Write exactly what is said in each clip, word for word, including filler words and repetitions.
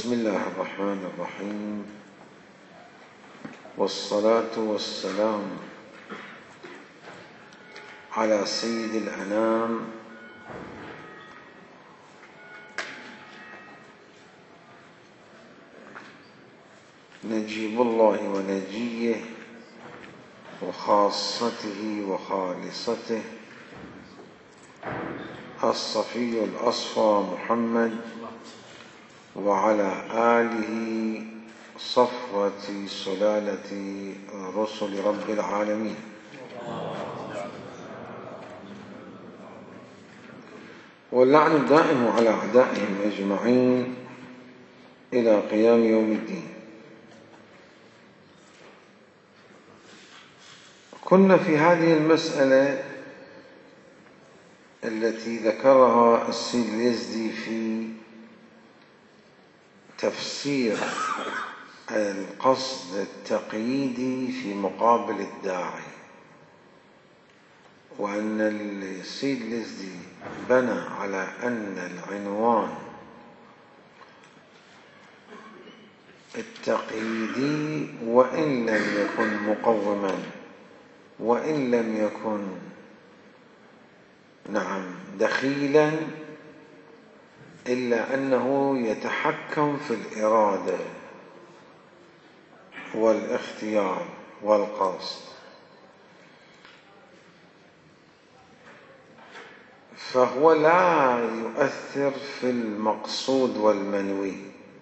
بسم الله الرحمن الرحيم، والصلاة والسلام على سيد الأنام نجيب الله ونجيه وخاصته وخالصته الصفي الأصفى محمد وعلى آله صفوة سلالة رسل رب العالمين. واللعن الدائم على أعدائهم أجمعين إلى قيام يوم الدين. كنا في هذه المسألة التي ذكرها السيد اليزدي في تفسير القصد التقييدي في مقابل الداعي، وأن السيد اليزدي بنى على أن العنوان التقييدي وإن لم يكن مقوما وإن لم يكن نعم دخيلا إلا أنه يتحكم في الإرادة والاختيار والقصد، فهو لا يؤثر في المقصود والمنوي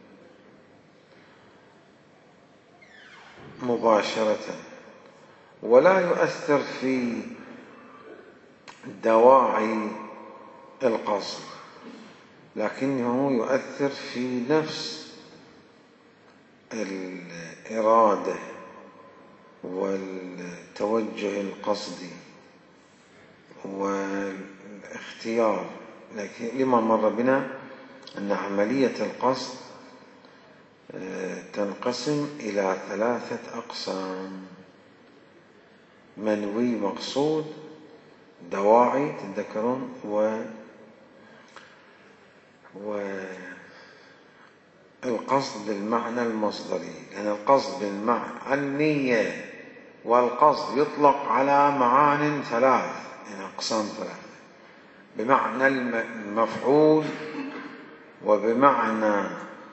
مباشرة، ولا يؤثر في دواعي القصد، لكنه يؤثر في نفس الإرادة والتوجه القصدي والاختيار. لكن لما مر بنا أن عملية القصد تنقسم إلى ثلاثة أقسام: منوي مقصود، دواعي تذكرون، و والقصد بالمعنى المصدري. لأن يعني القصد بالمعنى النية والقصد يطلق على معان ثلاث، يعني أقسام ثلاثة: بمعنى المفعول، وبمعنى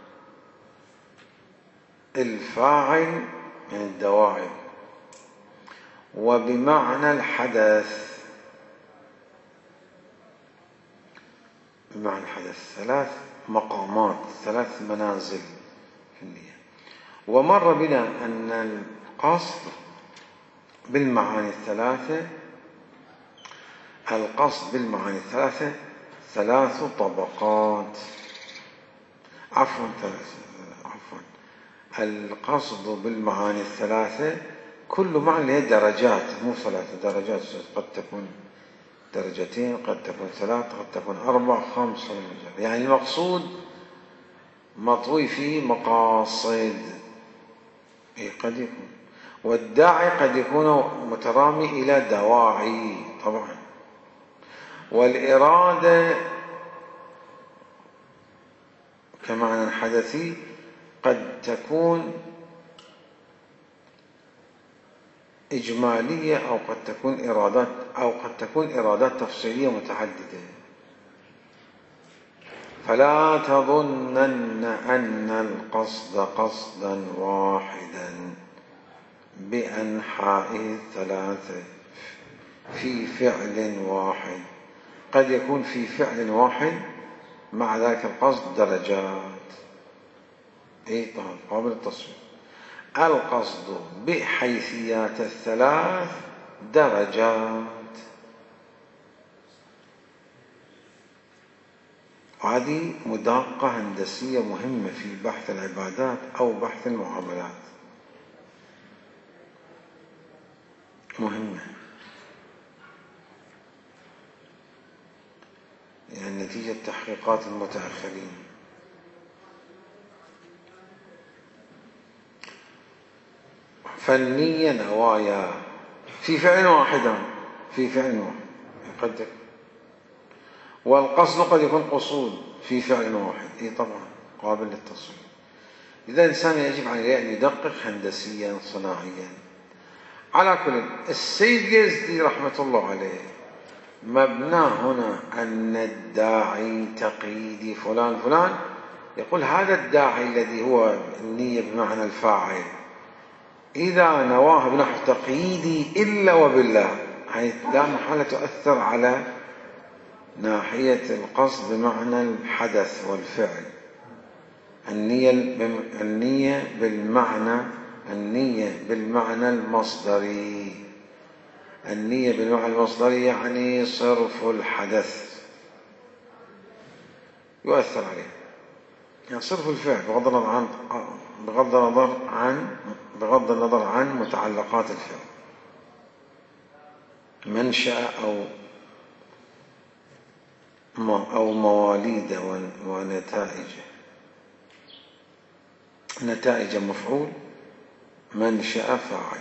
الفاعل من الدواعي، وبمعنى الحدث. بمعنى الحدث ثلاث مقامات، ثلاث منازل في النية. ومر بنا أن القصد بالمعاني الثلاثة القصد بالمعاني الثلاثة ثلاث طبقات عفوا ثلاث عفوا القصد بالمعاني الثلاثة كل معنى له درجات، مو ثلاثة درجات، قد تكون درجتين، قد تكون ثلاث، قد تكون أربع، خمس. يعني المقصود مطوي فيه مقاصد قد يكون، والداعي قد يكون مترامي إلى دواعي طبعا، والإرادة كمعنى حدثي قد تكون إجمالية أو قد تكون إرادات أو قد تكون إرادات تفصيلية متعددة. فلا تظنن أن القصد قصدا واحدا بأنحائه الثلاثة في فعل واحد. قد يكون في فعل واحد مع ذلك القصد درجات، إيه طبعا قابل التصوير. القصد بحيثيات الثلاث درجات، وهذه مداقة هندسية مهمة في بحث العبادات أو بحث المعاملات، مهمة، يعني نتيجة تحقيقات المتأخرين. فالنية نوايا في فعل واحد في فعل واحد قد، والقصد قد يكون قصود في فعل واحد، إيه طبعا قابل للتصوير. إذا الإنسان يجب عليه أن يدقق هندسيا صناعيا. على كل، السيد يزدي رحمة الله عليه مبناه هنا أن الداعي تقييدي فلان فلان، يقول هذا الداعي الذي هو النية بمعنى الفاعل إذا نواه بنحو تقييدي إلا وبالله، يعني لا محالة تؤثر على ناحية القصد بمعنى الحدث والفعل. النية النية بالمعنى النية بالمعنى المصدري. النية بالمعنى المصدري يعني صرف الحدث يؤثر عليه، يعني صرف الفعل بغض النظر عن بغض النظر عن بغض النظر عن متعلقات الفعل، منشأ أو أو مواليد ونتائج. نتائج مفعول، منشأ فاعل.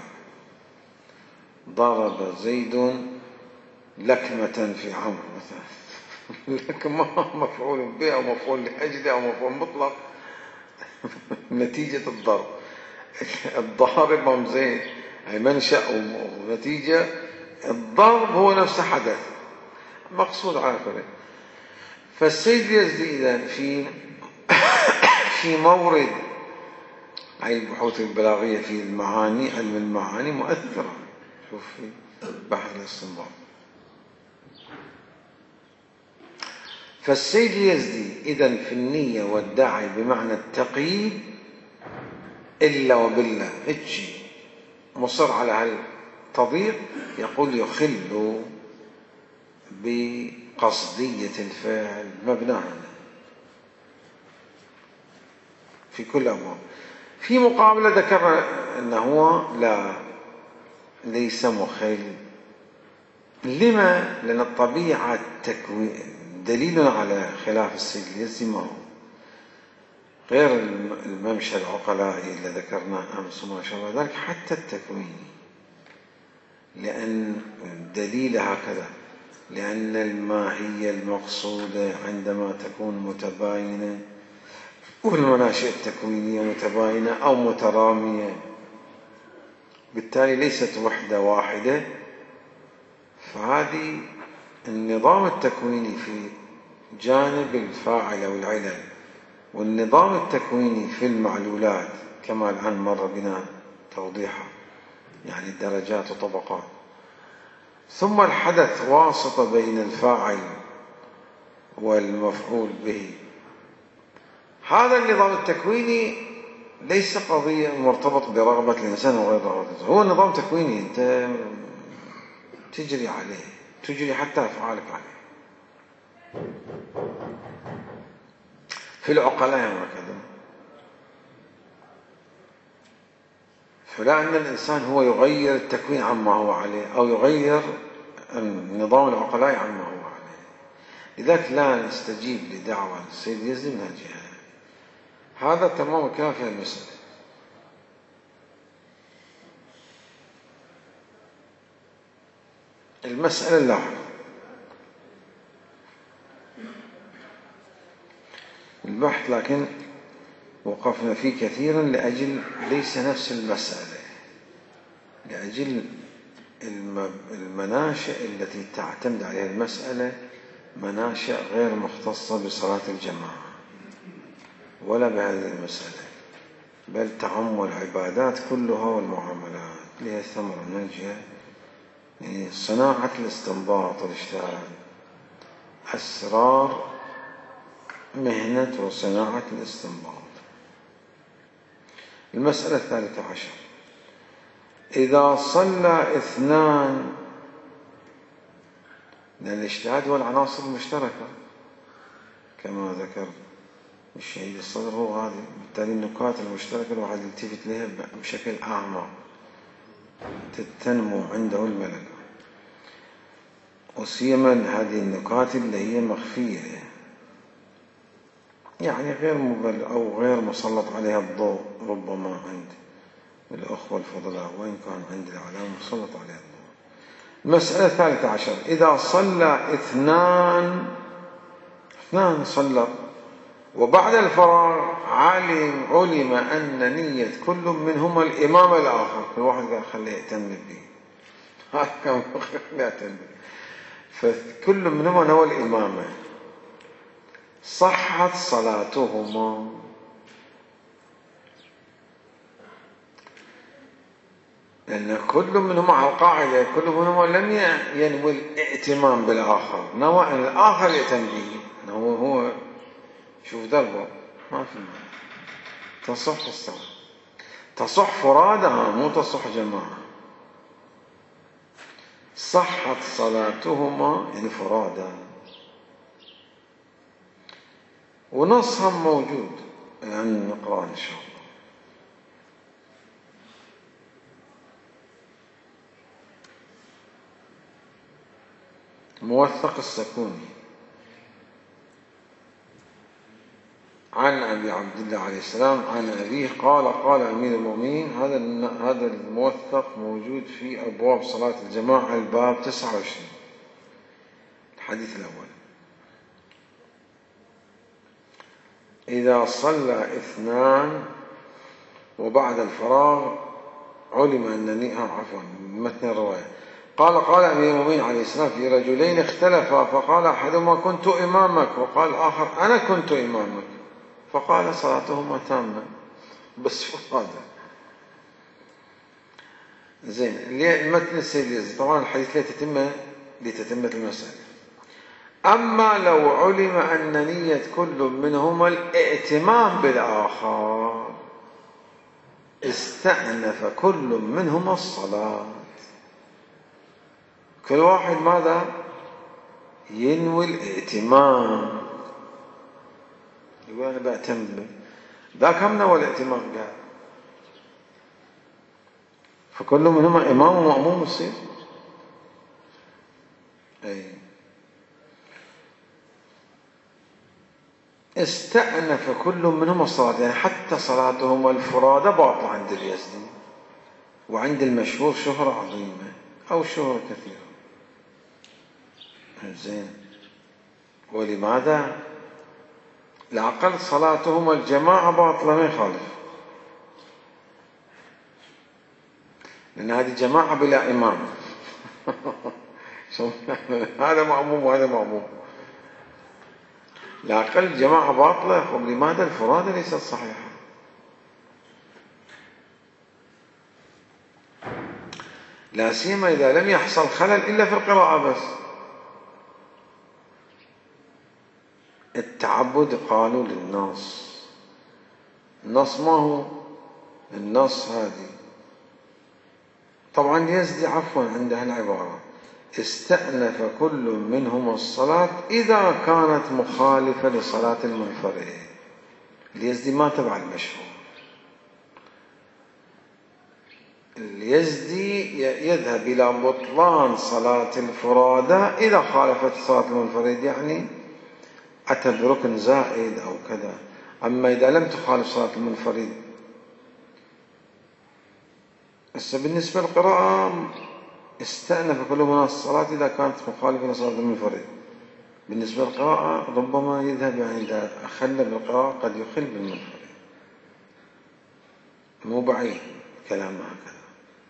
ضرب زيد لكمة في عمرو مثلا. لكمة مفعول به أو مفعول لأجله أو مفعول مطلق، نتيجة الضرب. الضارب هم زيد، أي منشأ ونتيجة. الضرب هو نفس حدث مقصود على كله. فالسيد يزدي إذن في في مورد أي البحوث البلاغية في المعاني، علم المعاني مؤثرة. شوف في بحث الاستنباط. فالسيد يزدي إذن في النية والداعي بمعنى التقييد إلا وبالله، هيجي مصر على هالتضييق، يقول يخل بقصدية الفعل مبناها في كل أبواب. في مقابلة ذكر أنه هو لا ليس مخل. لما؟ لأن الطبيعة التكوين دليل على خلاف السيد اليزدي ما هو غير الممشى العقلائي اللي ذكرناه أمس وما شابه ذلك، حتى التكويني، لأن دليل هكذا، لأن الماهية المقصودة عندما تكون متباينة والمناشئ التكوينية متباينة أو مترامية، بالتالي ليست وحدة واحدة. فهذه النظام التكويني في جانب الفاعل أو العلل، والنظام التكويني في المعلولات كما الآن مر بنا توضيحا، يعني الدرجات وطبقات. ثم الحدث واسطة بين الفاعل والمفعول به. هذا النظام التكويني ليس قضية مرتبط برغبة الإنسان وغير رغبة الإنسان، هو نظام تكويني أنت تجري عليه، تجري حتى أفعالك عليه. في العقلاء هكذا. فلا أن الإنسان هو يغير التكوين عما هو عليه أو يغير النظام العقلائي عما هو عليه. لذلك لا نستجيب لدعوة السيد يزدي من الجهة. هذا تمام الكلام في المسألة. المسألة اللاحقة البحث، لكن وقفنا فيه كثيرا لأجل ليس نفس المسألة، لأجل المناشئ التي تعتمد عليها المسألة مناشئ غير مختصة بصلاة الجماعة ولا بهذه المسألة، بل تعم العبادات كلها والمعاملات لها ثمرة ناجية. يعني صناعة الاستنباط والاجتهاد أسرار مهنة وصناعة الاستنباط. المسألة الثالثة عشر: إذا صلى اثنان، لأن الاجتهاد هو العناصر المشتركة كما ذكر الشهيد الصدر، هو هذه، بالتالي النكات المشتركة الواحد يلتفت لها بشكل أعمق تنمو عنده الملكة، وسيما هذه النكات اللي هي مخفية يعني غير مبل أو غير مسلط عليها الضوء ربما عند الأخوة الفضلاء، وإن كان عند العلماء مسلط عليها الضوء. المسألة الثالثة عشر: إذا صلى اثنان اثنان صلى وبعد الفراغ علم علم أن نية كل منهما الإمام الآخر. كل واحد قال خليه يهتم به، هذا كان خليه يهتم به، فكل منهما هو الإمامة. صحت صلاتهما، لأن كل منهما على القاعدة كل منهما لم ينوي الائتمام بالآخر، نوى أن الآخر يهتم به. هو هو شوف دربه ما في معنى. تصح الصلاة، تصح فرادها مو تصح جماعة. صحت صلاتهما يعني فرادا، ونصها موجود يعني نقرأ إن شاء الله. موثق السكوني عن أبي عبد الله عليه السلام عن أبيه قال قال أمير المؤمنين. هذا هذا الموثق موجود في أبواب صلاة الجماعة الباب تسعة وعشرين الحديث الأول. إذا صلى اثنان وبعد الفراغ علم أنني عفوا متن الرواية قال قال أمير المؤمنين عليه السلام في رجلين اختلفا فقال أحدهما كنت إمامك وقال الآخر أنا كنت إمامك، فقال صلاتهما تامة بس فرادى. زين المتن السيد يزيد طبعا الحديث لتتم لتتمة المسألة. أما لو علم أن نية كل منهما الائتمام بالآخر استأنف كل منهما الصلاة. كل واحد ماذا ينوي الائتمام، يقول أنا بأتم به، ذاك هم نوى الائتمام قال، فكل منهما إمام ومأموم يصير. أي استأنف كل منهما الصلاة، يعني حتى صلاتهما الفرادى باطلة عند اليزدي وعند المشهور شهرة عظيمة أو شهرة كثيرة. زين ولماذا؟ العقل صلاتهما الجماعة باطلة ما يخالف، لأن هذه جماعة بلا إمام هذا مأموم وهذا مأموم. العقل جماعة باطلة. لماذا؟ الفرادى ليست صحيحة. لا سيما إذا لم يحصل خلل إلا في القراءة بس. التعبد قالوا للنص، النص ما هو النص هذه طبعا يزدي عفوا عندها العبارة استأنف كل منهما الصلاة إذا كانت مخالفة لصلاة المنفرد. اليزدي ما تبع المشهور، اليزدي يذهب إلى بطلان صلاة الفرادى إذا خالفت صلاة المنفرد، يعني أتى بركن زائد أو كذا. أما إذا لم تخالف صلاة المنفرد، بس بالنسبة للقراءة استأنف كل من الصلاة إذا كانت مخالفة لصلاة المنفرد. بالنسبة للقراءة ربما يذهب يعني إذا أخل بالقراءة قد يخل بالمنفرد، مو بعيد كلام هكذا.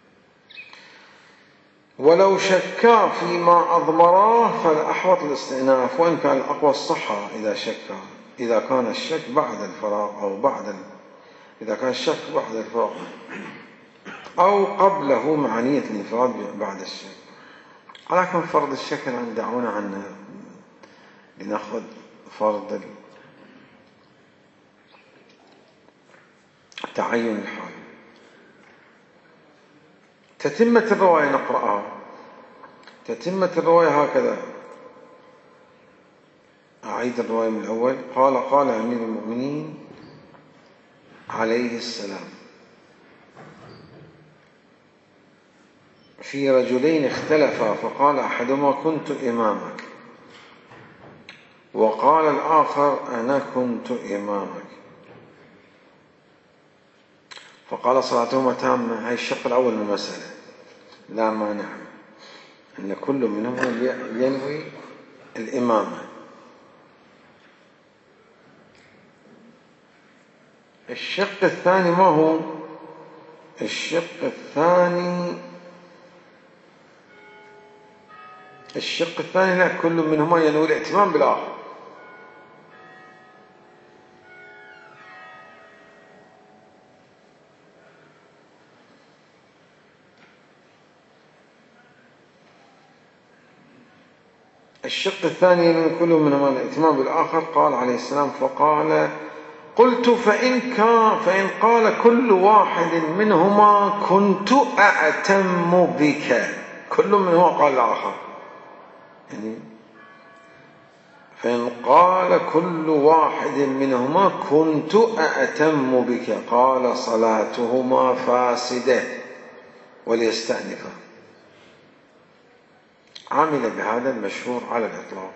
ولو شكا فيما أضمراه فالأحوط الاستئناف، وإن كان الأقوى الصحة إذا شكا، إذا كان الشك بعد الفراغ أو بعد ال... إذا كان الشك بعد الفراغ أو قبله مع نية الانفراد بعد الشك. ولكن فرض الشك عن دعونا عنه لنأخذ فرض تعين الحال. تتمة الرواية نقرأها. تتمة الرواية هكذا، أعيد الرواية من الأول. قال قال أمير المؤمنين عليه السلام في رجلين اختلفا فقال أحدهما كنت إمامك وقال الآخر أنا كنت إمامك، فقال صلاتهما تامة. هاي الشق الأول من المسألة لا مانع أن كل منهم ينوي الإمامة. الشق الثاني ما هو؟ الشق الثاني الشق الثاني لا، كل منهما ينوي الاهتمام بالآخر. الشق الثاني ينوي كل منهما الاهتمام بالآخر. قال عليه السلام: فقال قلت فإن كان فإن قال كل واحد منهما كنت أأتم بك. كل منهما قال الآخر، يعني فإن قال كل واحد منهما كنت أأتم بك قال صلاتهما فاسدة وليستأنفا. عمل بهذا المشهور على الإطلاق.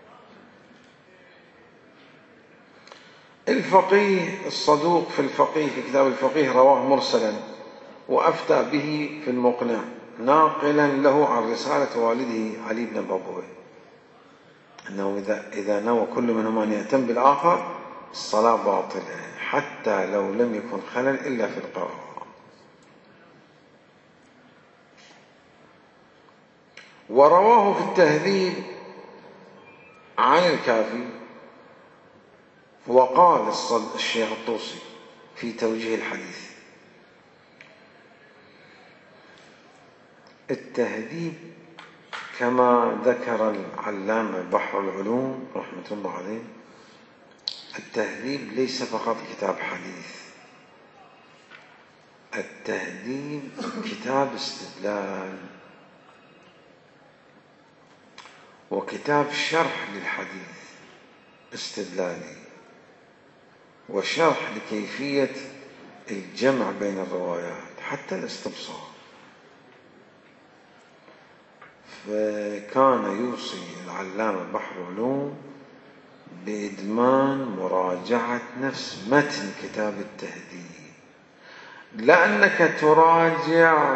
الفقيه الصدوق في الفقيه في كتاب الفقيه رواه مرسلا وأفتى به في المقنع ناقلا له عن رسالة والده علي بن بابويه أنه إذا, إذا نوى كل منهما أن يهتم بالآخر الصلاة باطلة حتى لو لم يكن خلل إلا في القراءة. ورواه في التهذيب عن الكافي. وقال الشيخ الطوسي في توجيه الحديث: التهذيب كما ذكر العلامة بحر العلوم رحمة الله عليه، التهذيب ليس فقط كتاب حديث، التهذيب كتاب استدلال وكتاب شرح للحديث استدلالي وشرح لكيفية الجمع بين الروايات حتى الاستبصار. فكان يوصي العلامة بحر العلوم بإدمان مراجعة نفس متن كتاب التهذيب، لأنك تراجع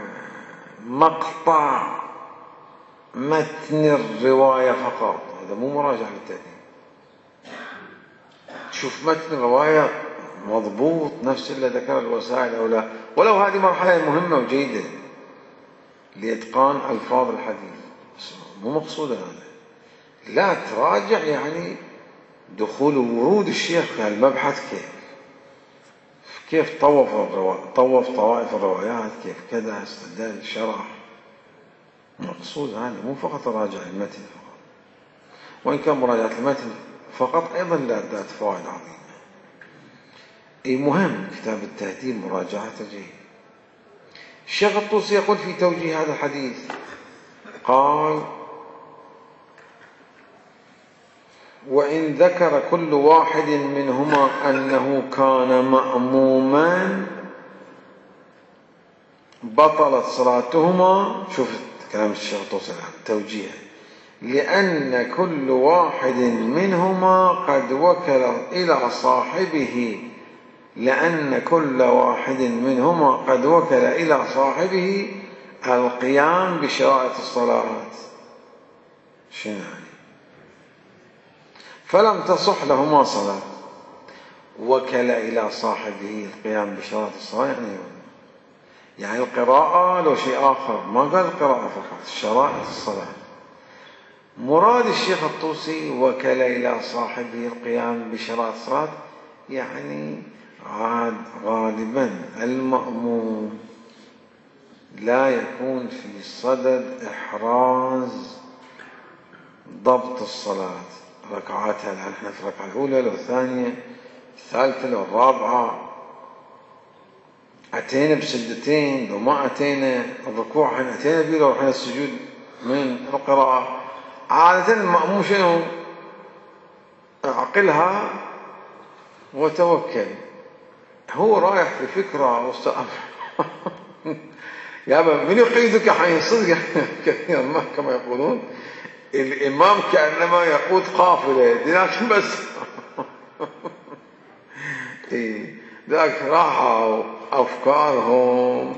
مقطع متن الرواية فقط، هذا مو مراجعة للتهذيب. تشوف متن الرواية مضبوط نفس اللي ذكر الوسائل أو لا، ولو هذه مرحلة مهمة وجيدة لإتقان ألفاظ الحديث، مو مقصود هذا. لا تراجع يعني دخول وورود الشيخ في المبحث، كيف كيف طوف طوف طوائف الروايات، كيف كذا استدل شرح. مقصود هذا، مو فقط راجع المتن فقط، وإن كان مراجعة المتن فقط أيضا لا ذات فوائد عظيمة. أي مهم كتاب التهذيب مراجعته جيد. الشيخ الطوسي يقول في توجيه هذا الحديث، قال: وإن ذكر كل واحد منهما أنه كان مأموما بطلت صلاتهما. شوف كلام الشيخ الطوسي الآن توجيه: لأن كل واحد منهما قد وكل إلى صاحبه لأن كل واحد منهما قد وكل إلى صاحبه القيام بشرائط الصلاة. شنو يعني؟ فلم تصح لهما صلاة. وكل إلى صاحبه القيام بشرائط الصلاة يعني يعني القراءة لو شيء آخر، ما قال القراءة فقط، شرائط الصلاة. مراد الشيخ الطوسي وكل إلى صاحبه القيام بشرائط الصلاة يعني عاد غالبا المأموم لا يكون في صدد إحراز ضبط الصلاة ركعاتها، الآن احنا في الركعة الأولى لو الثانية الثالثة لو الرابعة، أتينا بسجدتين لو ما أتينا الركوع احنا أتينا به لو احنا السجود من القراءة. عادة المأموم شنو؟ اعقلها وتوكل. هو رايح في فكرة وستأمر يا أبا من يقيدك حين صدق كما يقولون الإمام كأنما يقود قافلة، لكن بس ذاك راحوا أفكارهم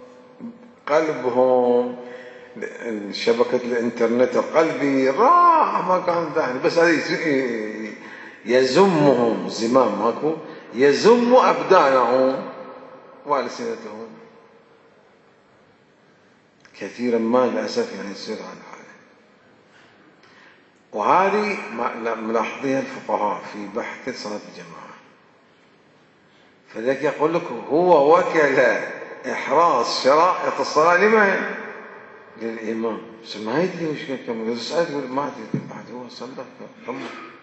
قلبهم شبكة الإنترنت القلبي راح ما كان ثاني، بس هذه يزمهم زمام ماكو يزم أبدانهم وألسنتهم كثيرا ما للأسف يعني يصير على الحالة. وهذه ملاحظيها الفقهاء في بحث صلاة الجماعة. فلذلك يقول لك هو وكل إحراز شرائط الصلاة لمن؟ للإمام. بس ما يدري وش كم يسأل يقول ما أدري بعد هو صلى الله.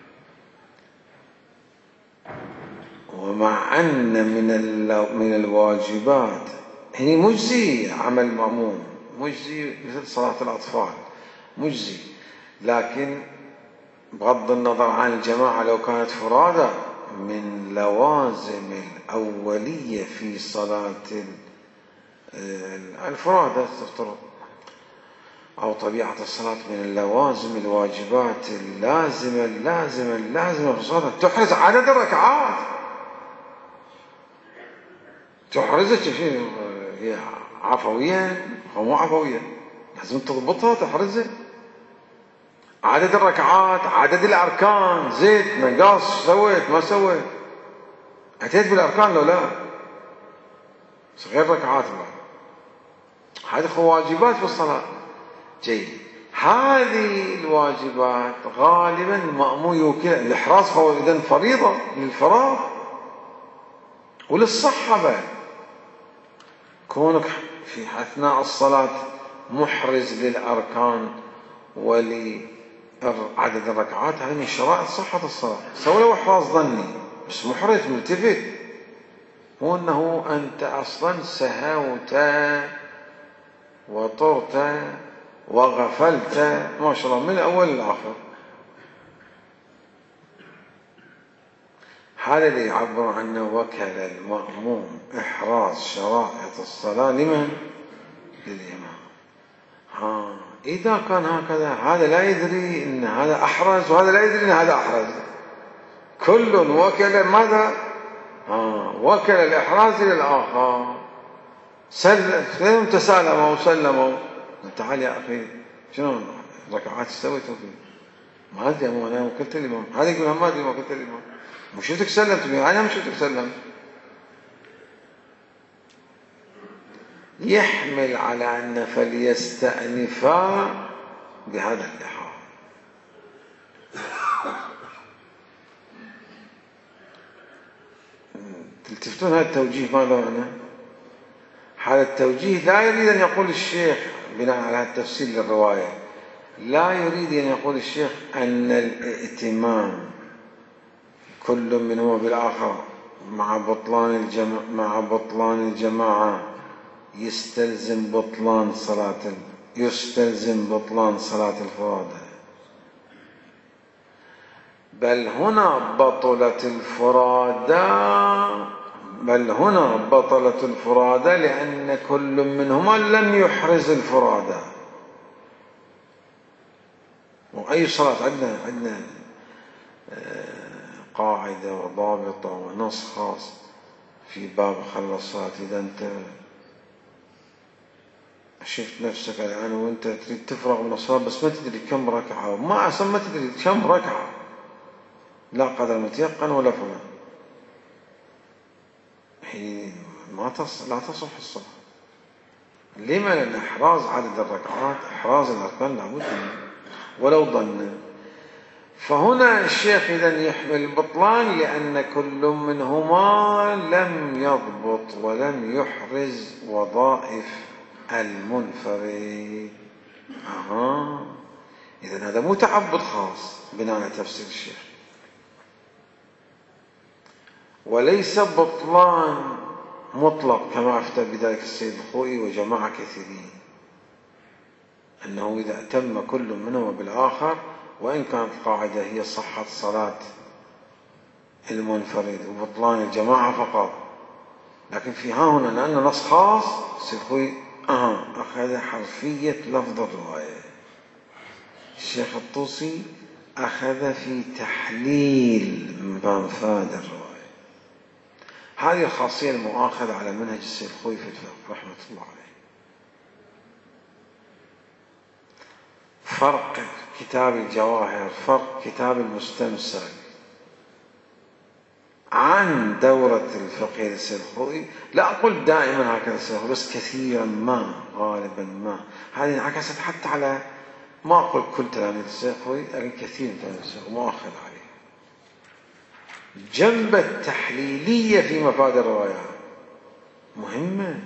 ومع أن من من الواجبات هي مجزي عمل مأموم، مجزي مثل صلاة الأطفال مجزي، لكن بغض النظر عن الجماعة لو كانت فرادى من لوازم الأولية في صلاة الفرادى تفترض أو طبيعة الصلاة من اللوازم الواجبات اللازمة اللازمة اللازمة في الصلاة تحرز عدد الركعات، تحرزها شيء هي عفويا أو مو عفويا لازم تضبطها تحرزها. عدد الركعات، عدد الأركان، زيت نقص سويت ما سويت، أتيت بالأركان لو لا غير ركعات بعد، هذه واجبات في الصلاة. جيد، هذه الواجبات غالبا المأموم يوكل الإحراز فهو إذن فريضة للفراغ وللصحة بعد. كونك في أثناء الصلاة محرز للأركان ولعدد الركعات هذه من شرائط صحة الصلاة، سوى له إحراز ظني بس محرز ملتفت، هو أنه أنت أصلا سهوت وطرت وغفلت ما شاء الله من الأول للآخر. هذا اللي يعبر عنه وكل المأموم إحراز شرائط الصلاة لمن؟ للإمام. ها إذا كان هكذا هذا لا يدري إن هذا أحرز وهذا لا يدري إن هذا أحرز، كل وكل ماذا؟ ها وكل الإحراز للآخر. سلم تسالموا وسلموا، تعال يا أخي شنو ركعات استويت فيه؟ ما أدري أنا ما قلت الإمام، هذا يقول ما أدري ما قلت الإمام، مش شفتك سلمت فيه أنا مش شفتك سلمت. يحمل على أن فليستأنفا بهذا اللحاظ. تلتفتون هذا التوجيه ماذا معنى؟ هذا التوجيه لا يريد أن يقول الشيخ بناء على التفسير للرواية، لا يريد أن يقول الشيخ أن الائتمام كل منهما بالآخر مع بطلان الجماعة مع بطلان الجماعة يستلزم بطلان صلاة يستلزم بطلان صلاة الفرادى، بل هنا بطلت الفرادى بل هنا بطلت الفرادى لأن كل منهما لم يحرز الفرادى. وأي صلاة عندنا عندنا قاعدة وضابطة ونص خاص في باب خلى الصلاة. إذا أنت شفت نفسك الآن وأنت تريد تفرغ من الصلاة بس ما تدري كم ركعة وما أصلا ما تدري كم ركعة، لا قدر متيقن ولا فلان، ما تص... لا تصح الصلاة. لما؟ لأن إحراز عدد الركعات إحراز الأركان لابد منه ولو ظن. فهنا الشيخ إذن يحمل البطلان لأن كل منهما لم يضبط ولم يحرز وظائف المنفرد. أها، إذن هذا مو تعبد خاص بناء على تفسير الشيخ، وليس بطلان مطلق كما أفتى بذلك السيد الخوئي وجماعة كثيرين، أنه إذا أتم كل منهما بالآخر وإن كانت القاعدة هي صحة صلاة المنفرد وبطلان الجماعة فقط، لكن في ها هنا لأن نص خاص السيد الخوئي أها أخذ حرفية لفظ الرواية. الشيخ الطوسي أخذ في تحليل مفاد الرواية. هذه الخاصية المؤاخذة على منهج السيد الخوئي في الفقه رحمة الله عليه. فرق كتاب الجواهر، فرق كتاب المستمسك عن دورة الفقه للسيد الخوئي. لا أقول دائما هكذا السيد الخوئي، بس كثيرا ما، غالبا ما. هذه انعكست حتى على، ما أقول كل تلاميذ السيد الخوئي، لكن كثير من تلاميذ السيد الخوئي مؤخذ عليه. جنب التحليلية في مفاد الروايات مهمة.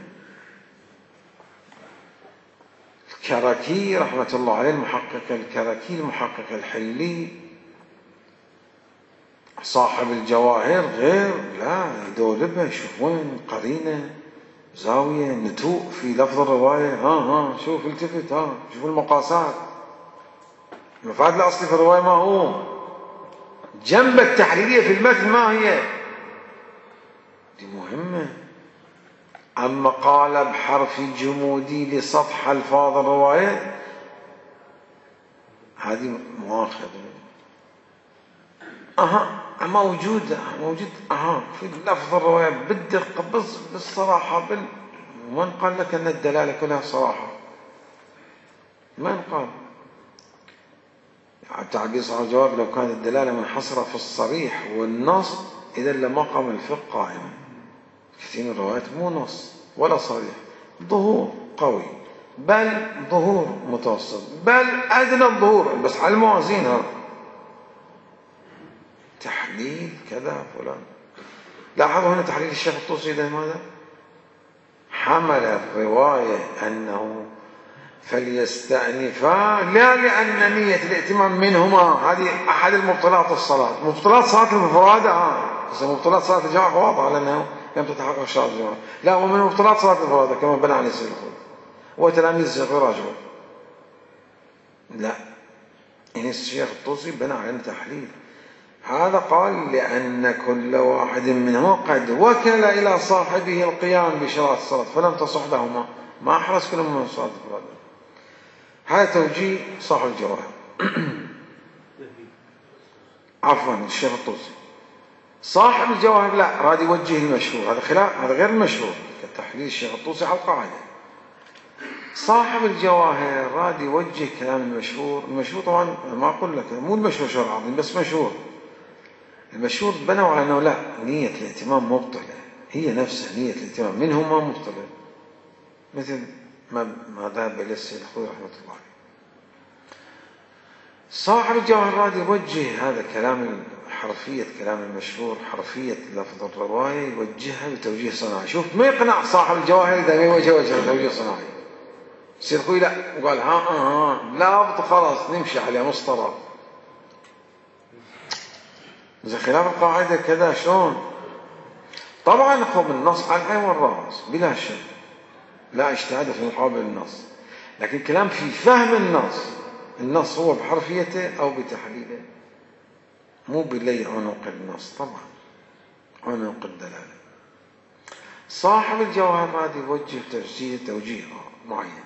الكراكي رحمة الله عليه، المحقق الكراكي المحقق الحلي صاحب الجواهر، غير لا يدولبها يشوف وين قرينة زاوية نتوء في لفظ الرواية. ها ها شوف التفت، ها شوف المقاسات، المفاد الأصلي في الرواية ما هو، جنب التحليلية في المتن ما هي، دي مهمة. أما قال بحرف جمودي لسطح ألفاظ الرواية، هذه مؤاخذة. أها موجودة، موجود أها في لفظ الرواية بالدقة، بس بالصراحة بال... من قال لك أن الدلالة كلها صراحة؟ من قال؟ تعبير صاحب الجواب لو كانت الدلالة منحصرة في الصريح والنص إذا لما قام الفقه قائما. كثير من الروايات مو نص ولا صريح، ظهور قوي، بل ظهور متوسط، بل أدنى الظهور، بس على الموازين. تحليل كذا فلان. لاحظوا هنا تحليل الشيخ الطوسي ده ماذا؟ حمل الرواية أنه فليستأنفا لا لأن نية الائتمام منهما، هذه أحد المبطلات الصلاة. مبطلات صلاة المفردة ها بس مبطلات صلاة الجماعة واضحة لأنه لم تتحقق شرط الجماعة. لا، ومن مبطلات صلاة المفردة كما بنى عليه السيد الخوئي وتلاميذ الشيخ راجعوا. لا، إن الشيخ الطوسي بنى على تحليل. هذا قال لأن كل واحد منهما قد وكل إلى صاحبه القيام بشرائط الصلاة فلم تصح لهما، ما أحرز كل من صلاة الفرادة. هذا توجيه صاحب الجواهر. عفوا الشيخ الطوسي. صاحب الجواهر لا، راد يوجه المشهور، هذا خلاف، هذا غير المشهور كتحليل الشيخ الطوسي على القاعدة. صاحب الجواهر راد يوجه كلام المشهور. المشهور طبعا ما أقول لك مو المشهور شهر عظيم، بس مشهور. المشهور بنوا على أنه لا، نية الائتمام مبطلة، هي نفسها نية الائتمام منهما مبطلة، مثل ما ما ذهب إلى السيد الخوئي رحمة الله عليه. صاحب الجواهر راد يوجه هذا كلام حرفية كلام المشهور، حرفية لفظ الرواية، يوجهها بتوجيه صناعي. شوف ما يقنع صاحب الجواهر إذا ما يوجه وجه توجيه صناعي. السيد الخوئي لا، وقال ها ها ها لا خلاص نمشي عليه مصطلح. إذا خلاف القاعدة كذا شلون؟ طبعا أخذ النص على العين والرأس بلا شك، لا اجتهاد في مقابل النص، لكن كلام في فهم النص. النص هو بحرفيته أو بتحليله، مو بلي عنق النص، طبعا عنق الدلالة. صاحب الجواهر هذا يوجه توجيه توجيه معين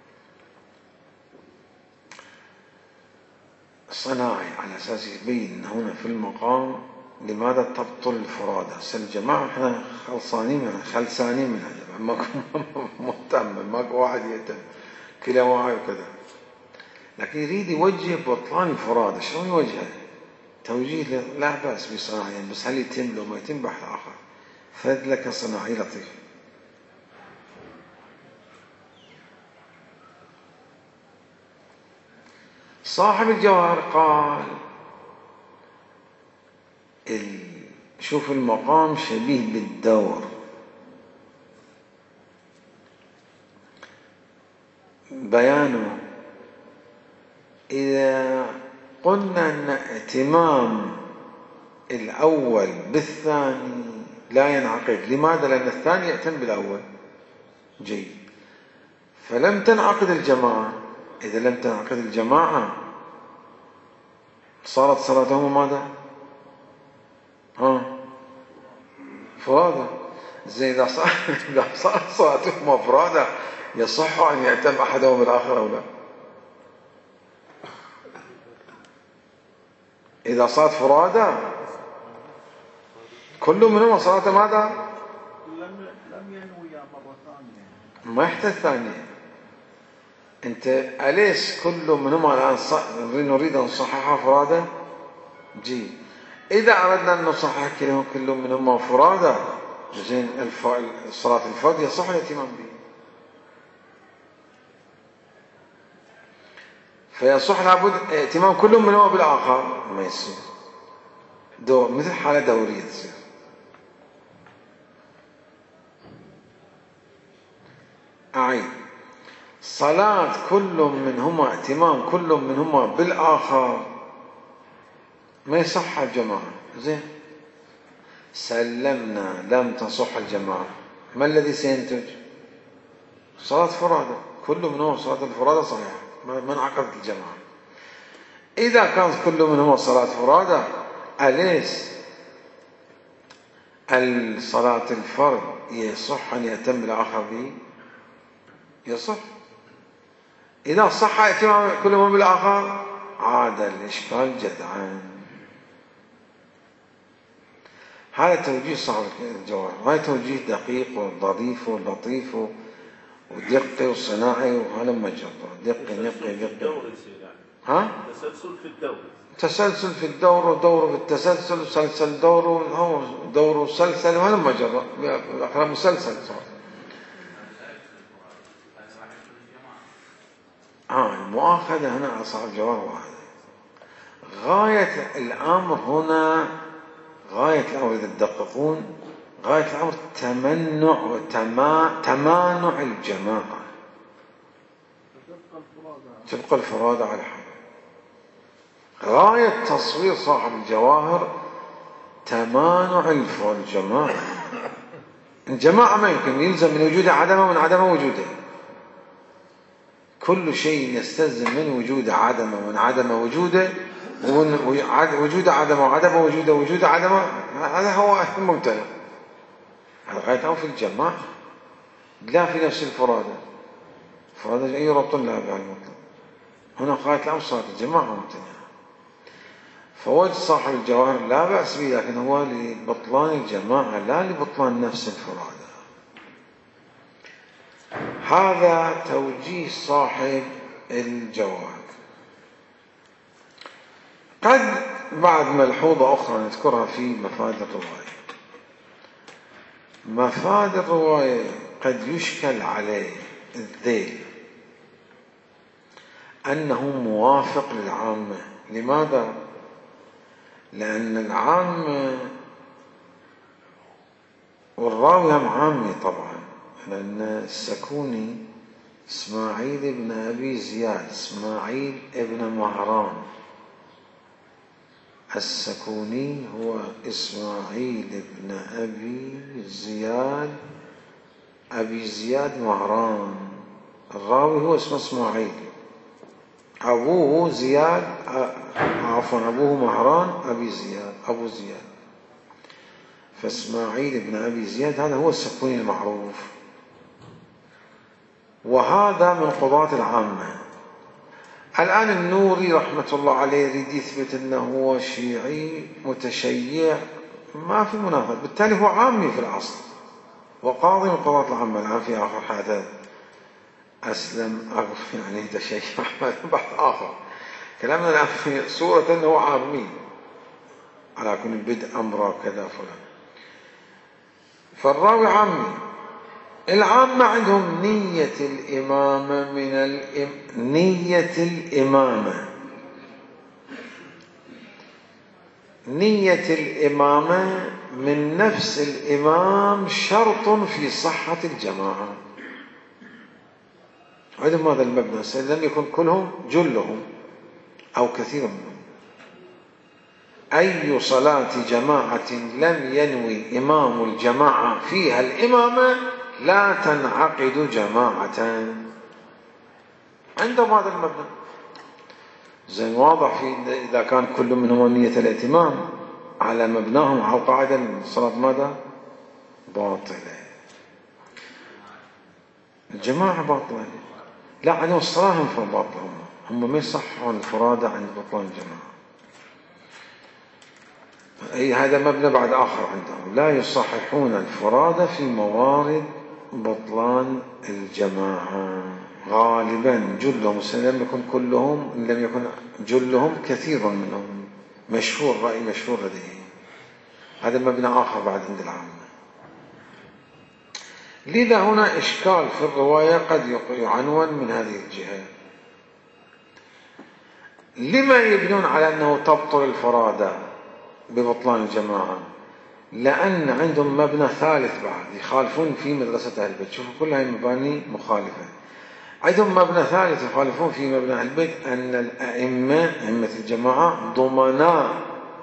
صناعي على أساس يبين هنا في المقام لماذا تبطل الفرادة. الجماعة احنا خلصانين من خلصانين من هذا، ماكو مهتم، ماكو واحد يهتم، كلا واحد وكذا، لكن يريد يوجه بطلان الفرادة. شلون يوجهه؟ توجيه لا بأس بصناعي، يعني بس هل يتم لو ما يتم بحث آخر. فد لك صناعي لطيف. صاحب الجواهر قال شوف المقام شبيه بالدور، بيانه إذا قلنا أن اهتمام الأول بالثاني لا ينعقد. لماذا؟ لأن الثاني يهتم بالأول. جيد، فلم تنعقد الجماعة. إذا لم تنعقد الجماعة صارت صلاتهم ماذا؟ ها فرادة. زي إذا صارت صلاتهم فرادة يصح أن يهتم أحدهم بالآخر أو لا؟ إذا صارت فرادة كل منهم صلاته ماذا؟ لم ينوي مرة ثانية، ما يحتاج ثانية. أنت أليس كل منهما الآن نريد أن نصححها فرادة؟ جي إذا أردنا أن نصحح كل منهما فرادى زين صلاة الفرد يصح الاهتمام به، فيصح لابد اهتمام كل منهما بالآخر، ما يصير دور مثل حالة دورية تصير. أعيد، صلاة كل منهما اهتمام كل منهما بالآخر ما يصح الجماعة. زين، سلمنا لم تصح الجماعة، ما الذي سينتج؟ صلاة فرادى، كل منهما صلاة الفرادى صحيحة، ما انعقدت الجماعة. إذا كانت كل منهما صلاة فرادى، أليس الصلاة الفرد يصح أن يأتم الآخر به؟ يصح. إذا صح اهتمام كل منهما بالآخر عاد الإشكال جدعا. هذا توجيه صاحب الجواب، هذا توجيه دقيق وظريف ولطيف ودقي وصناعي وهذا مجرد دقي نقي دقي. ها؟ تسلسل في الدور، تسلسل في الدور ودور في التسلسل وسلسل دور وهو دور وسلسل وهذا مجرد الأخرى مسلسل صار. آه المؤاخذة هنا على صاحب الجواب واحد. غاية الأمر هنا، غاية الأمر إذا تدققون، غاية الأمر تمنع وتما تمانع الجماعة، تبقى الفرادى على حال. غاية تصوير صاحب الجواهر تمانع الجماعة. الجماعة ما يمكن، يلزم من وجود عدمه ومن عدمه وجوده. كل شيء يستلزم من وجود عدمه ومن عدم وجوده، وجود عدمه وعدم وجوده وجود عدمه، هذا هو الممتنع. هذا غاية أو في الجماعة لا في نفس الفرادى. الفرادى أي ربط لها بها المطلق. هنا غاية الأمر صارت الجماعة ممتنعة. فوجد صاحب الجواهر لا بأس به، لكن هو لبطلان الجماعة لا لبطلان نفس الفرادى. هذا توجيه صاحب الجواهر. قد بعد ملحوظة أخرى نذكرها في مفاد الرواية. مفاد الرواية قد يشكل عليه الذيل أنه موافق للعامة. لماذا؟ لأن العامة والراوي هم عامي طبعا، لأن السكوني إسماعيل بن أبي زياد، إسماعيل بن مهران. السكوني هو إسماعيل بن أبي زياد، أبي زياد مهران. الراوي هو اسمه إسماعيل، أبوه زياد، عفوا أبوه مهران أبي زياد، أبو زياد. فإسماعيل بن أبي زياد هذا هو السكوني المعروف، وهذا من قضاة العامة. الآن النوري رحمة الله عليه يريد يثبت أنه هو شيعي متشيع، ما في منافاة، بالتالي هو عامي في الأصل وقاضي من قضاة العامة. الآن في آخر حدث أسلم أغف يعني تشيع بحث آخر. كلامنا الآن في صورة أنه عامي على كل بدء أمره كذا فلان. فالراوي عامي. العامة عندهم نية الإمامة من الإم... نية الإمامة نية الإمامة من نفس الإمام شرط في صحة الجماعة. عندهم هذا المبنى، لم يكن كلهم جلهم أو كثير منهم. أي صلاة جماعة لم ينوي إمام الجماعة فيها الإمامة لا تنعقد جماعة. عندهم هذا المبنى زين واضح. في إذا كان كل منهم نية الائتمام على مبناهم على القاعدة الصلاة ماذا؟ باطلة. الجماعة باطلة، لا عندهم الصلاة هم باطلة، هم هم ما يصحون الفرادى عند بطلان الجماعة. أي هذا مبنى بعد آخر عندهم، لا يصححون الفرادى في موارد بطلان الجماعة. غالبا جلهم لم يكن كلهم، لم يكن جلهم كثير منهم، مشهور رأي مشهور لديهم. هذا مبنى آخر بعد عند العامة. لذا هنا إشكال في الرواية قد يعنون من هذه الجهة. لما يبنون على أنه تبطل الفرادة ببطلان الجماعة؟ لأن عندهم مبنى ثالث بعد يخالفون في مدرسة أهل البيت. شوفوا كلها مباني مخالفة. عندهم مبنى ثالث يخالفون في مبنى أهل البيت، أن الأئمة أئمة الجماعة ضمناء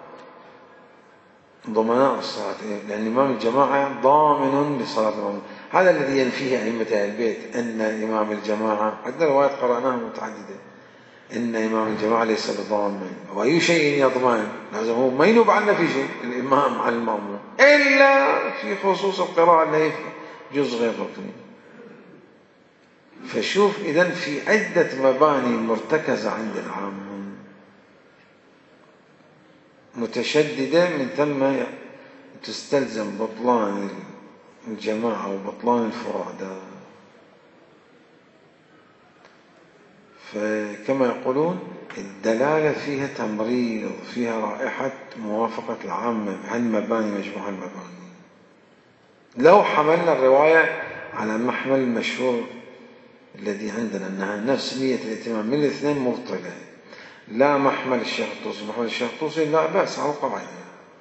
ضمناء الصلاة، لأن إمام الجماعة ضامن لصلاة الأمة. هذا الذي ينفيه أئمة أهل البيت، أن إمام الجماعة، عندنا روايات قرأناها متعددة، إن إمام الجماعة ليس بضامن، وأي شيء يضمن لازم هو ما ينوب عنا في شيء الإمام على المأموم، إلا في خصوص القراءة اللي في جزء غير ركني. فشوف إذن في عدة مباني مرتكزة عند العامة متشددة، من ثم تستلزم بطلان الجماعة وبطلان الفرادة. فكما يقولون الدلالة فيها تمريض، فيها رائحة موافقة العامة بهالمباني، مجموعة المباني. لو حملنا الرواية على محمل المشهور الذي عندنا أنها نفس نية الائتمام من الاثنين مبطلة، لا محمل الشيخ الطوسي، محمل الشيخ الطوسي لا بأس على القاعدة.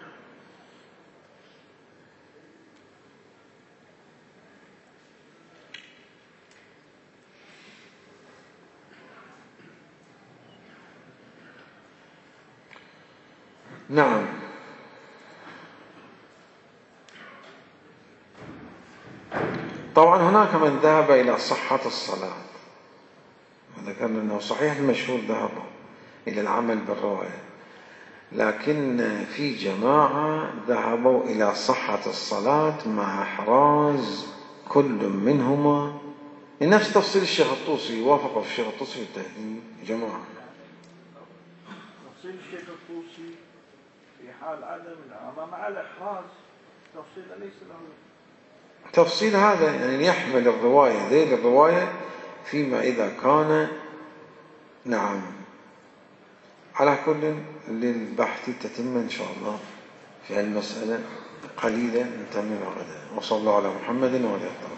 نعم. طبعا هناك من ذهب إلى صحة الصلاة، وذكرنا أنه صحيح المشهور ذهبوا إلى العمل بالرواية، لكن في جماعة ذهبوا إلى صحة الصلاة مع إحراز كل منهما نفس تفصيل الشيخ الطوسي. وافقوا في الشيخ الطوسي في التهذيب جماعة. تفصيل الشيخ الطوسي في حال عدم العامة مع الإحراز تفصيل ليس له تفصيل، هذا يعني يحمل الرواية ذيل الرواية فيما إذا كان. نعم. على كل للبحث تتم إن شاء الله في المسألة قليلا نتمم غدا. وصلى الله على محمد وعلى آله.